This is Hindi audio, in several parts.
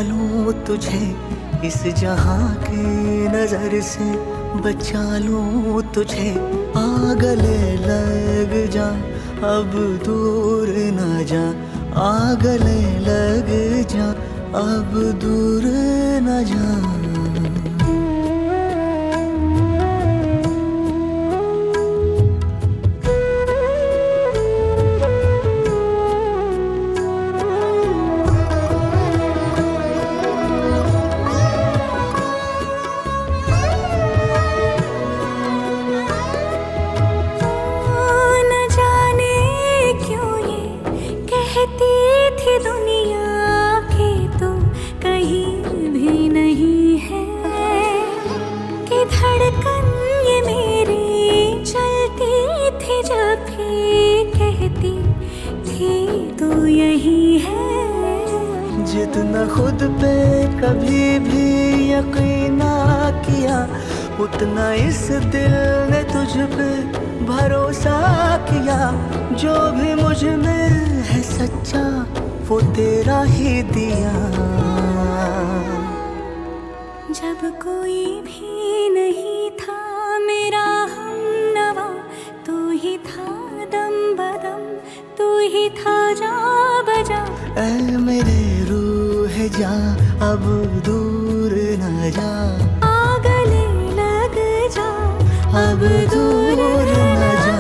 लूं तुझे इस जहां की नजर से, बचा लूं तुझे, आ गले लग जा, अब दूर न जा, आ गले लग जा, अब दूर न जा। कहती थी दुनिया के तो कहीं भी नहीं है, कि धड़कन ये मेरी चलती थी जब भी कहती थी तो यही है। जितना खुद पे कभी भी यकीन ना किया, उतना इस दिल ने तुझ पे भरोसा किया। जो भी मुझ में है सच्चा वो तेरा ही दिया। जब कोई भी नहीं था मेरा हमनवा, तू ही था दम बदम, तू ही था जा बजा। ऐ मेरे रूह जा, अब दूर न जा, आ गले लग जा, अब दूर न जा।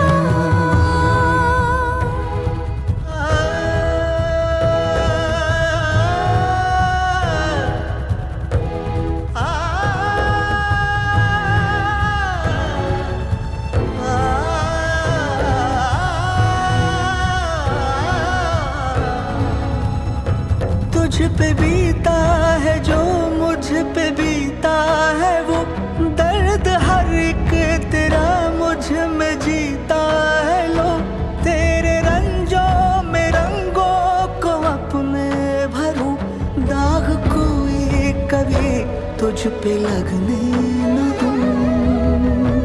तुझ पे बीता है जो मुझ पे बीता है, वो दर्द हर एक तेरा मुझ में जीता है। लो तेरे रंजों में रंगों को अपने भरूं, दाग कोई कभी तुझ पे लगने न दूं।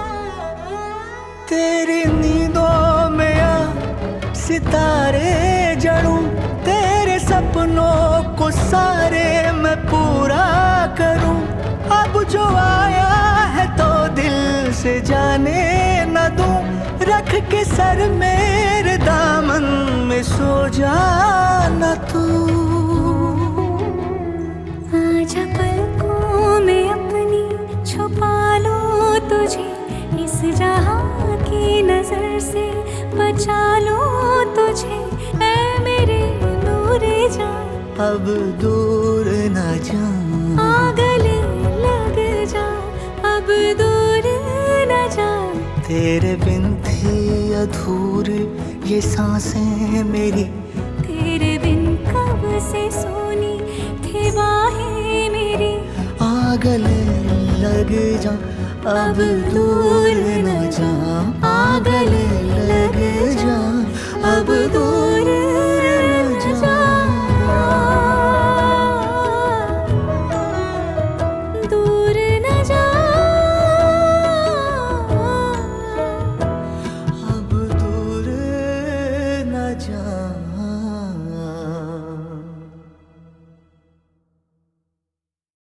तेरी नींदों में आ सितारे जड़ूं, तेरे सपनों को सारे मैं पूरा करूं। अब जो आया है तो दिल से जाने न दूं, रख के सर मेरे दामन में सो जाना तू। आजा पलकों में अपनी छुपा लो तुझे, इस जहां की नजर से बचा लो तुझे। ऐ मेरे नूरे जा, अब दूर न जा, आ गले लग जा, अब दूर न जा। तेरे बिन थी अधूरी ये सांसें मेरी, तेरे बिन कब से सोनी थी बाहें मेरी। आ गले लग जा, अब दूर न जा।